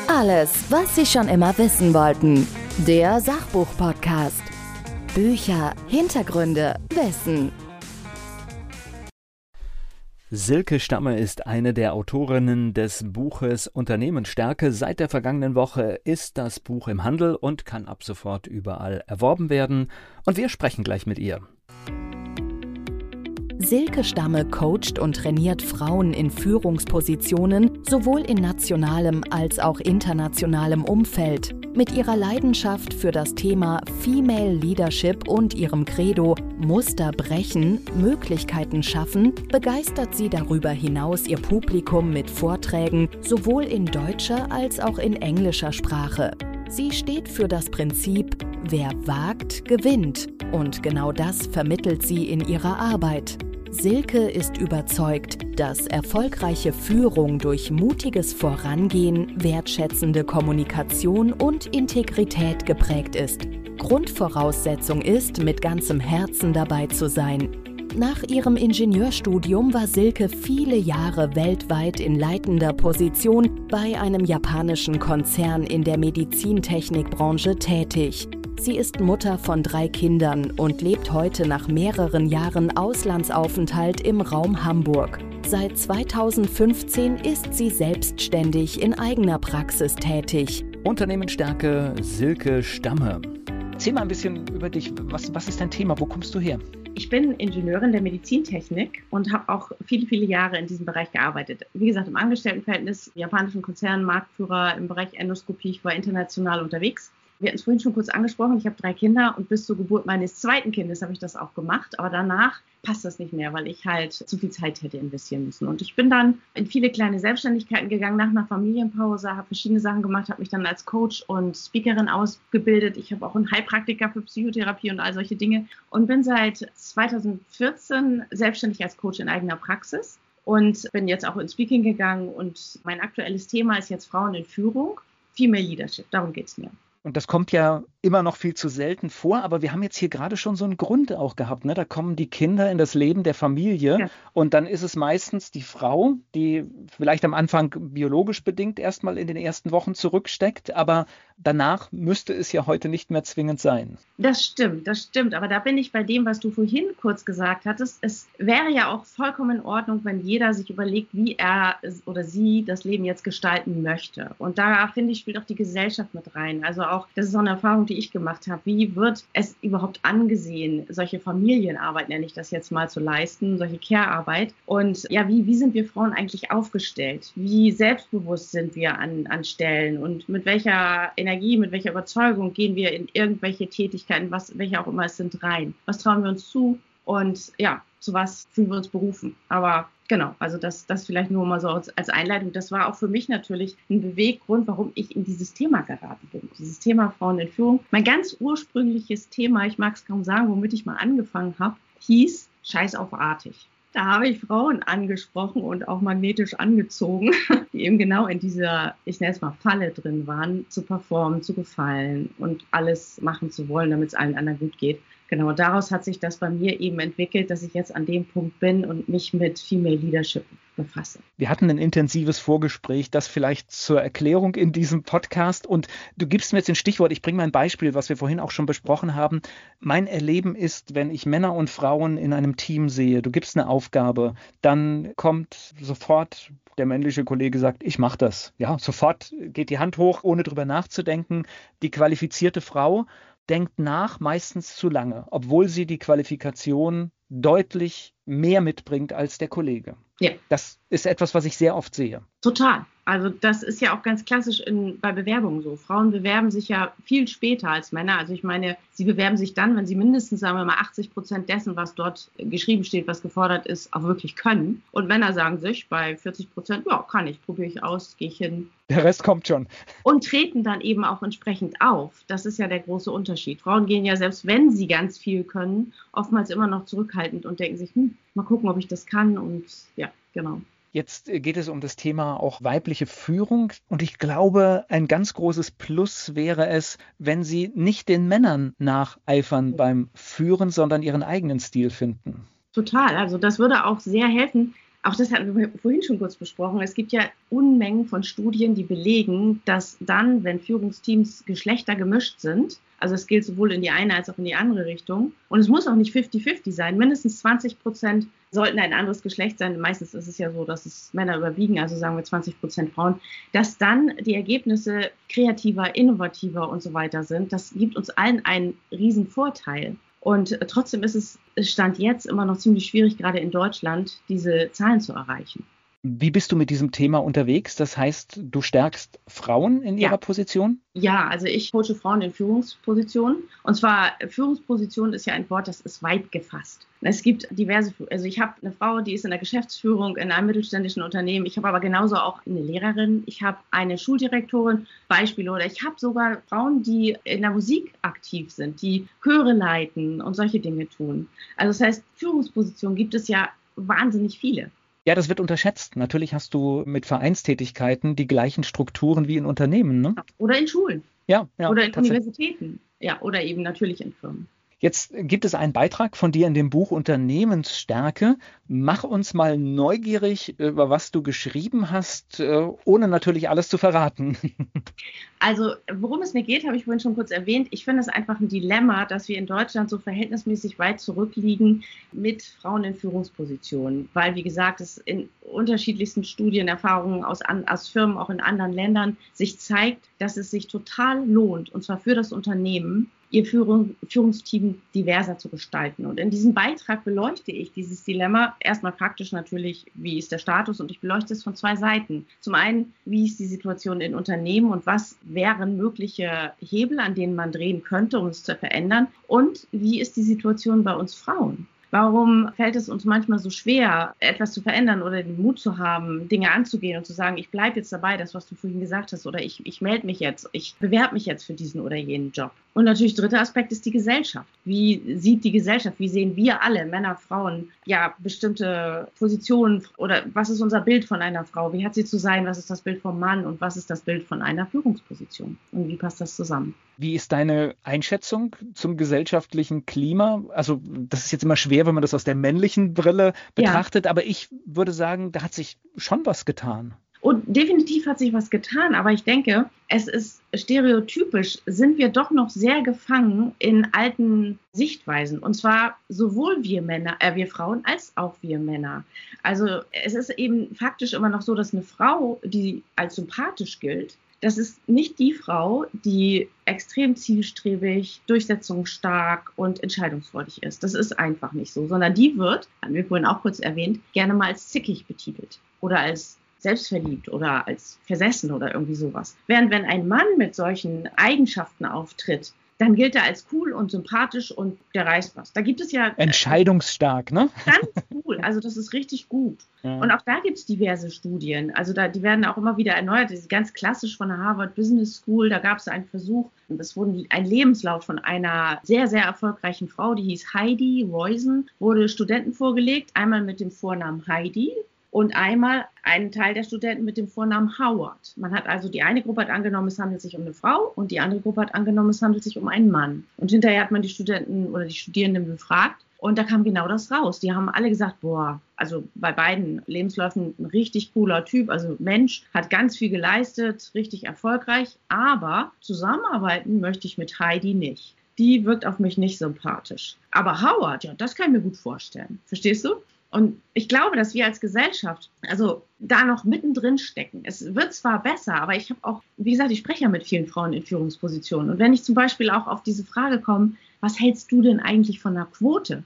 Alles, was Sie schon immer wissen wollten. Der Sachbuch-Podcast. Bücher, Hintergründe, Wissen. Silke Stammer ist eine der Autorinnen des Buches Unternehmensstärke. Seit der vergangenen Woche ist das Buch im Handel und kann ab sofort überall erworben werden. Und wir sprechen gleich mit ihr. Silke Stammer coacht und trainiert Frauen in Führungspositionen, sowohl in nationalem als auch internationalem Umfeld. Mit ihrer Leidenschaft für das Thema Female Leadership und ihrem Credo Muster brechen, Möglichkeiten schaffen, begeistert sie darüber hinaus ihr Publikum mit Vorträgen, sowohl in deutscher als auch in englischer Sprache. Sie steht für das Prinzip, wer wagt, gewinnt. Und genau das vermittelt sie in ihrer Arbeit. Silke ist überzeugt, dass erfolgreiche Führung durch mutiges Vorangehen, wertschätzende Kommunikation und Integrität geprägt ist. Grundvoraussetzung ist, mit ganzem Herzen dabei zu sein. Nach ihrem Ingenieurstudium war Silke viele Jahre weltweit in leitender Position bei einem japanischen Konzern in der Medizintechnikbranche tätig. Sie ist Mutter von 3 Kindern und lebt heute nach mehreren Jahren Auslandsaufenthalt im Raum Hamburg. Seit 2015 ist sie selbstständig in eigener Praxis tätig. Unternehmensstärke, Silke Stammer. Erzähl mal ein bisschen über dich. Was ist dein Thema? Wo kommst du her? Ich bin Ingenieurin der Medizintechnik und habe auch viele, viele Jahre in diesem Bereich gearbeitet. Wie gesagt, im Angestelltenverhältnis, japanischen Konzern, Marktführer im Bereich Endoskopie. Ich war international unterwegs. Wir hatten es vorhin schon kurz angesprochen, ich habe 3 Kinder und bis zur Geburt meines 2. Kindes habe ich das auch gemacht. Aber danach passt das nicht mehr, weil ich halt zu viel Zeit hätte investieren müssen. Und ich bin dann in viele kleine Selbstständigkeiten gegangen nach einer Familienpause, habe verschiedene Sachen gemacht, habe mich dann als Coach und Speakerin ausgebildet. Ich habe auch einen Heilpraktiker für Psychotherapie und all solche Dinge und bin seit 2014 selbstständig als Coach in eigener Praxis und bin jetzt auch ins Speaking gegangen. Und mein aktuelles Thema ist jetzt Frauen in Führung, Female Leadership, darum geht es mir. Und das kommt ja immer noch viel zu selten vor, aber wir haben jetzt hier gerade schon so einen Grund auch gehabt, ne? Da kommen die Kinder in das Leben der Familie und dann ist es meistens die Frau, die vielleicht am Anfang biologisch bedingt erstmal in den ersten Wochen zurücksteckt, aber danach müsste es ja heute nicht mehr zwingend sein. Das stimmt, aber da bin ich bei dem, was du vorhin kurz gesagt hattest. Es wäre ja auch vollkommen in Ordnung, wenn jeder sich überlegt, wie er oder sie das Leben jetzt gestalten möchte. Und da, finde ich, spielt auch die Gesellschaft mit rein. Also auch, das ist so eine Erfahrung, die ich gemacht habe. Wie wird es überhaupt angesehen, solche Familienarbeit, nenne ich das jetzt mal, zu leisten, solche Care-Arbeit? Und ja, wie sind wir Frauen eigentlich aufgestellt? Wie selbstbewusst sind wir an Stellen? Und mit welcher Energie, mit welcher Überzeugung gehen wir in irgendwelche Tätigkeiten, welche auch immer es sind, rein? Was trauen wir uns zu? Und ja, zu was fühlen wir uns berufen? Aber genau, also das vielleicht nur mal so als Einleitung. Das war auch für mich natürlich ein Beweggrund, warum ich in dieses Thema geraten bin. Dieses Thema Frauen in Führung. Mein ganz ursprüngliches Thema, ich mag es kaum sagen, womit ich mal angefangen habe, hieß Scheiß auf artig. Da habe ich Frauen angesprochen und auch magnetisch angezogen, die eben genau in dieser, ich nenne es mal, Falle drin waren, zu performen, zu gefallen und alles machen zu wollen, damit es allen anderen gut geht. Genau, daraus hat sich das bei mir eben entwickelt, dass ich jetzt an dem Punkt bin und mich mit Female Leadership befasse. Wir hatten ein intensives Vorgespräch, das vielleicht zur Erklärung in diesem Podcast. Und du gibst mir jetzt ein Stichwort, ich bringe mal ein Beispiel, was wir vorhin auch schon besprochen haben. Mein Erleben ist, wenn ich Männer und Frauen in einem Team sehe, du gibst eine Aufgabe, dann kommt sofort der männliche Kollege sagt, ich mache das. Ja, sofort geht die Hand hoch, ohne drüber nachzudenken. Die qualifizierte Frau denkt nach, meistens zu lange, obwohl sie die Qualifikation deutlich mehr mitbringt als der Kollege. Ja. Das ist etwas, was ich sehr oft sehe. Total. Also das ist ja auch ganz klassisch bei Bewerbungen so. Frauen bewerben sich ja viel später als Männer. Also ich meine, sie bewerben sich dann, wenn sie mindestens, sagen wir mal, 80% dessen, was dort geschrieben steht, was gefordert ist, auch wirklich können. Und Männer sagen sich bei 40%, ja, kann ich, probiere ich aus, gehe ich hin. Der Rest kommt schon. Und treten dann eben auch entsprechend auf. Das ist ja der große Unterschied. Frauen gehen ja, selbst wenn sie ganz viel können, oftmals immer noch zurückhaltend und denken sich, mal gucken, ob ich das kann. Und ja, genau. Jetzt geht es um das Thema auch weibliche Führung und ich glaube, ein ganz großes Plus wäre es, wenn Sie nicht den Männern nacheifern beim Führen, sondern Ihren eigenen Stil finden. Total, also das würde auch sehr helfen. Auch das hatten wir vorhin schon kurz besprochen. Es gibt ja Unmengen von Studien, die belegen, dass dann, wenn Führungsteams geschlechtergemischt sind, also es gilt sowohl in die eine als auch in die andere Richtung, und es muss auch nicht 50-50 sein, mindestens 20% sollten ein anderes Geschlecht sein. Meistens ist es ja so, dass es Männer überwiegen, also sagen wir 20% Frauen, dass dann die Ergebnisse kreativer, innovativer und so weiter sind. Das gibt uns allen einen riesen Vorteil. Und trotzdem ist es Stand jetzt immer noch ziemlich schwierig, gerade in Deutschland, diese Zahlen zu erreichen. Wie bist du mit diesem Thema unterwegs? Das heißt, du stärkst Frauen in ihrer Position? Ja, also ich coache Frauen in Führungspositionen. Und zwar, Führungsposition ist ja ein Wort, das ist weit gefasst. Es gibt diverse, also ich habe eine Frau, die ist in der Geschäftsführung in einem mittelständischen Unternehmen. Ich habe aber genauso auch eine Lehrerin. Ich habe eine Schuldirektorin, Beispiele. Oder ich habe sogar Frauen, die in der Musik aktiv sind, die Chöre leiten und solche Dinge tun. Also das heißt, Führungspositionen gibt es ja wahnsinnig viele. Ja, das wird unterschätzt. Natürlich hast du mit Vereinstätigkeiten die gleichen Strukturen wie in Unternehmen, ne? Oder in Schulen. Ja, oder in Universitäten. Ja, oder eben natürlich in Firmen. Jetzt gibt es einen Beitrag von dir in dem Buch Unternehmensstärke. Mach uns mal neugierig, über was du geschrieben hast, ohne natürlich alles zu verraten. Also, worum es mir geht, habe ich vorhin schon kurz erwähnt. Ich finde es einfach ein Dilemma, dass wir in Deutschland so verhältnismäßig weit zurückliegen mit Frauen in Führungspositionen. Weil, wie gesagt, es in unterschiedlichsten Studien, Erfahrungen aus Firmen, auch in anderen Ländern, sich zeigt, dass es sich total lohnt, und zwar für das Unternehmen, ihr Führungsteam diverser zu gestalten. Und in diesem Beitrag beleuchte ich dieses Dilemma, erstmal praktisch natürlich, wie ist der Status, und ich beleuchte es von zwei Seiten. Zum einen, wie ist die Situation in Unternehmen und was wären mögliche Hebel, an denen man drehen könnte, um es zu verändern, und wie ist die Situation bei uns Frauen? Warum fällt es uns manchmal so schwer, etwas zu verändern oder den Mut zu haben, Dinge anzugehen und zu sagen, ich bleibe jetzt dabei, das, was du vorhin gesagt hast, oder ich melde mich jetzt, ich bewerbe mich jetzt für diesen oder jenen Job. Und natürlich dritter Aspekt ist die Gesellschaft. Wie sieht die Gesellschaft, wie sehen wir alle, Männer, Frauen, ja, bestimmte Positionen, oder was ist unser Bild von einer Frau? Wie hat sie zu sein? Was ist das Bild vom Mann? Und was ist das Bild von einer Führungsposition? Und wie passt das zusammen? Wie ist deine Einschätzung zum gesellschaftlichen Klima? Also das ist jetzt immer schwer, wenn man das aus der männlichen Brille betrachtet, aber ich würde sagen, da hat sich schon was getan. Und definitiv hat sich was getan, aber ich denke, es ist stereotypisch, sind wir doch noch sehr gefangen in alten Sichtweisen. Und zwar sowohl wir Frauen als auch wir Männer. Also es ist eben faktisch immer noch so, dass eine Frau, die als sympathisch gilt, das ist nicht die Frau, die extrem zielstrebig, durchsetzungsstark und entscheidungsfreudig ist. Das ist einfach nicht so, sondern die wird, haben wir vorhin auch kurz erwähnt, gerne mal als zickig betitelt oder als selbstverliebt oder als versessen oder irgendwie sowas. Während wenn ein Mann mit solchen Eigenschaften auftritt, dann gilt er als cool und sympathisch und der reißt was. Da gibt es ja... Entscheidungsstark, ne? Ganz cool, also das ist richtig gut. Ja. Und auch da gibt es diverse Studien, also die werden auch immer wieder erneuert, das ist ganz klassisch von der Harvard Business School, da gab es einen Versuch, es wurde ein Lebenslauf von einer sehr, sehr erfolgreichen Frau, die hieß Heidi Roizen, wurde Studenten vorgelegt, einmal mit dem Vornamen Heidi, und einmal einen Teil der Studenten mit dem Vornamen Howard. Man hat also, die eine Gruppe hat angenommen, es handelt sich um eine Frau, und die andere Gruppe hat angenommen, es handelt sich um einen Mann. Und hinterher hat man die Studenten oder die Studierenden befragt, und da kam genau das raus. Die haben alle gesagt, boah, also bei beiden Lebensläufen ein richtig cooler Typ, also Mensch, hat ganz viel geleistet, richtig erfolgreich, aber zusammenarbeiten möchte ich mit Heidi nicht. Die wirkt auf mich nicht sympathisch. Aber Howard, ja, das kann ich mir gut vorstellen. Verstehst du? Und ich glaube, dass wir als Gesellschaft also da noch mittendrin stecken. Es wird zwar besser, aber ich habe auch, wie gesagt, ich spreche ja mit vielen Frauen in Führungspositionen. Und wenn ich zum Beispiel auch auf diese Frage komme, was hältst du denn eigentlich von einer Quote?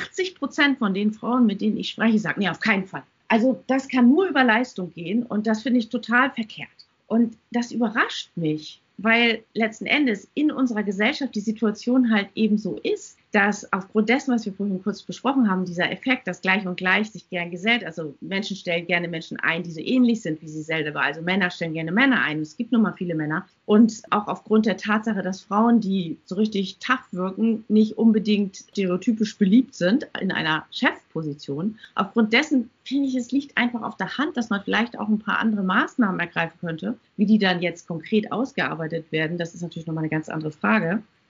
80% von den Frauen, mit denen ich spreche, sagen, nee, auf keinen Fall. Also das kann nur über Leistung gehen, und das finde ich total verkehrt. Und das überrascht mich, weil letzten Endes in unserer Gesellschaft die Situation halt eben so ist, dass aufgrund dessen, was wir vorhin kurz besprochen haben, dieser Effekt, dass Gleich und Gleich sich gern gesellt, also Menschen stellen gerne Menschen ein, die so ähnlich sind wie sie selber, also Männer stellen gerne Männer ein, es gibt nun mal viele Männer, und auch aufgrund der Tatsache, dass Frauen, die so richtig tough wirken, nicht unbedingt stereotypisch beliebt sind in einer Chefposition. Aufgrund dessen finde ich, es liegt einfach auf der Hand, dass man vielleicht auch ein paar andere Maßnahmen ergreifen könnte, wie die dann jetzt konkret ausgearbeitet werden, das ist natürlich nochmal eine ganz andere Frage.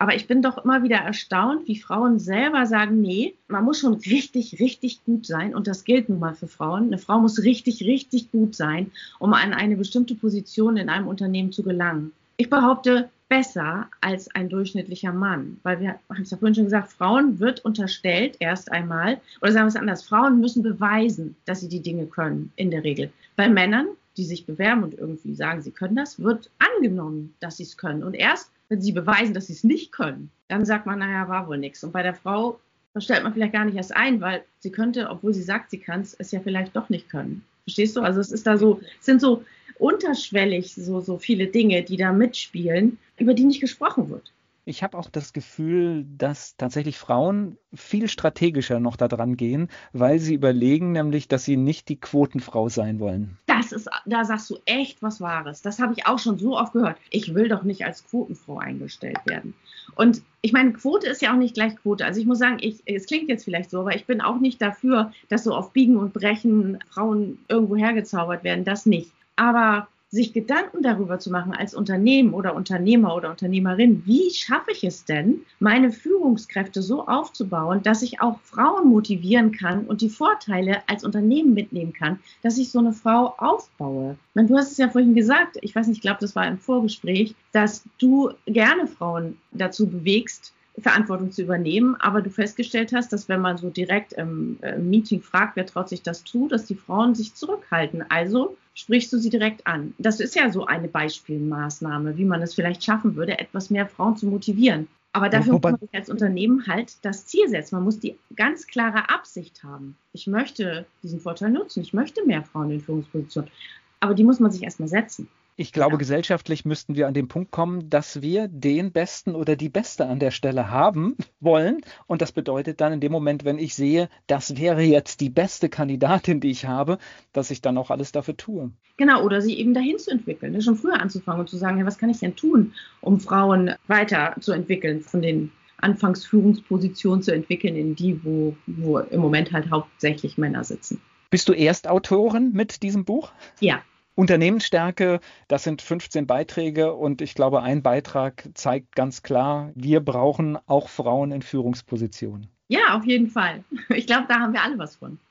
Aber ich bin doch immer wieder erstaunt, wie Frauen selber sagen, nee, man muss schon richtig, richtig gut sein. Und das gilt nun mal für Frauen. Eine Frau muss richtig, richtig gut sein, um an eine bestimmte Position in einem Unternehmen zu gelangen. Ich behaupte, besser als ein durchschnittlicher Mann. Weil wir haben es ja vorhin schon gesagt, Frauen wird unterstellt erst einmal, oder sagen wir es anders, Frauen müssen beweisen, dass sie die Dinge können, in der Regel. Bei Männern, die sich bewerben und irgendwie sagen, sie können das, wird angenommen, dass sie es können. Und erst, wenn sie beweisen, dass sie es nicht können, dann sagt man, naja, war wohl nichts. Und bei der Frau, das stellt man vielleicht gar nicht erst ein, weil sie könnte, obwohl sie sagt, sie kann es ja vielleicht doch nicht können. Verstehst du? Also es ist da so, es sind so unterschwellig so viele Dinge, die da mitspielen, über die nicht gesprochen wird. Ich habe auch das Gefühl, dass tatsächlich Frauen viel strategischer noch da dran gehen, weil sie überlegen nämlich, dass sie nicht die Quotenfrau sein wollen. Da sagst du echt was Wahres. Das habe ich auch schon so oft gehört. Ich will doch nicht als Quotenfrau eingestellt werden. Und ich meine, Quote ist ja auch nicht gleich Quote. Also ich muss sagen, es klingt jetzt vielleicht so, aber ich bin auch nicht dafür, dass so auf Biegen und Brechen Frauen irgendwo hergezaubert werden. Das nicht. Aber sich Gedanken darüber zu machen als Unternehmen oder Unternehmer oder Unternehmerin, wie schaffe ich es denn, meine Führungskräfte so aufzubauen, dass ich auch Frauen motivieren kann und die Vorteile als Unternehmen mitnehmen kann, dass ich so eine Frau aufbaue. Du hast es ja vorhin gesagt, ich weiß nicht, ich glaube, das war im Vorgespräch, dass du gerne Frauen dazu bewegst, Verantwortung zu übernehmen, aber du festgestellt hast, dass wenn man so direkt im Meeting fragt, wer traut sich das zu, dass die Frauen sich zurückhalten. Also sprichst du sie direkt an. Das ist ja so eine Beispielmaßnahme, wie man es vielleicht schaffen würde, etwas mehr Frauen zu motivieren. Aber dafür muss man sich als Unternehmen halt das Ziel setzen. Man muss die ganz klare Absicht haben. Ich möchte diesen Vorteil nutzen. Ich möchte mehr Frauen in Führungspositionen. Aber die muss man sich erstmal setzen. Ich glaube, gesellschaftlich müssten wir an den Punkt kommen, dass wir den Besten oder die Beste an der Stelle haben wollen. Und das bedeutet dann in dem Moment, wenn ich sehe, das wäre jetzt die beste Kandidatin, die ich habe, dass ich dann auch alles dafür tue. Genau, oder sie eben dahin zu entwickeln, schon früher anzufangen und zu sagen, ja, was kann ich denn tun, um Frauen weiterzuentwickeln, von den Anfangsführungspositionen zu entwickeln, in die, wo im Moment halt hauptsächlich Männer sitzen. Bist du Erstautorin mit diesem Buch? Ja. Unternehmensstärke, das sind 15 Beiträge und ich glaube, ein Beitrag zeigt ganz klar, wir brauchen auch Frauen in Führungspositionen. Ja, auf jeden Fall. Ich glaube, da haben wir alle was von.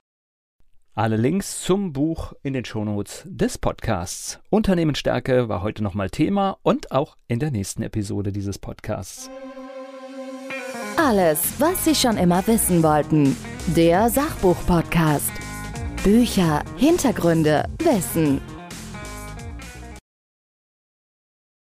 Alle Links zum Buch in den Shownotes des Podcasts. Unternehmensstärke war heute nochmal Thema und auch in der nächsten Episode dieses Podcasts. Alles, was Sie schon immer wissen wollten. Der Sachbuch-Podcast. Bücher, Hintergründe, Wissen.